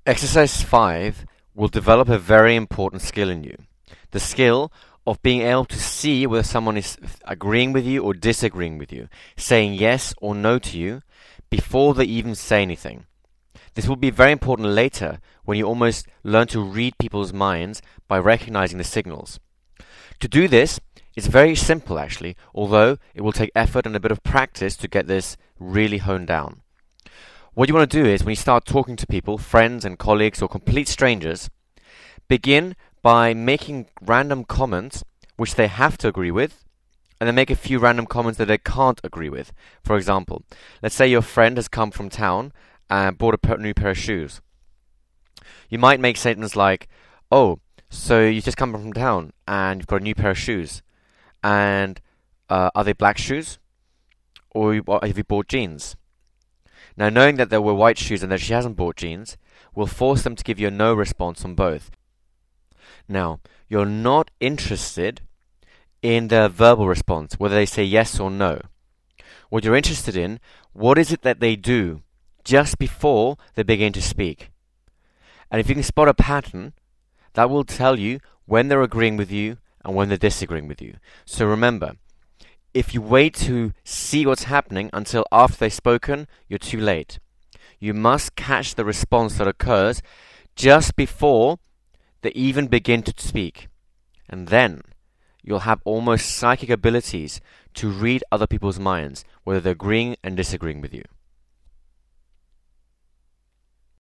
Exercise 5 will develop a very important skill in you. The skill of being able to see whether someone is agreeing with you or disagreeing with you, saying yes or no to you before they even say anything. This will be very important later when you almost learn to read people's minds by recognizing the signals. To do this, it's very simple actually, although it will take effort and a bit of practice to get this really honed down. What you want to do is when you start talking to people, friends and colleagues or complete strangers, begin by making random comments which they have to agree with, and then make a few random comments that they can't agree with. For example, let's say your friend has come from town and bought a new pair of shoes. You might make statements like, "Oh, so you just come from town and you've got a new pair of shoes. And are they black shoes? Or have you bought jeans?" Now, knowing that there were white shoes and that she hasn't bought jeans will force them to give you a no response on both. Now, you're not interested in their verbal response, whether they say yes or no. What you're interested in, what is it that they do just before they begin to speak? And if you can spot a pattern, that will tell you when they're agreeing with you and when they're disagreeing with you. So remember, if you wait to see what's happening until after they've spoken, you're too late. You must catch the response that occurs just before they even begin to speak. And then you'll have almost psychic abilities to read other people's minds, whether they're agreeing and disagreeing with you.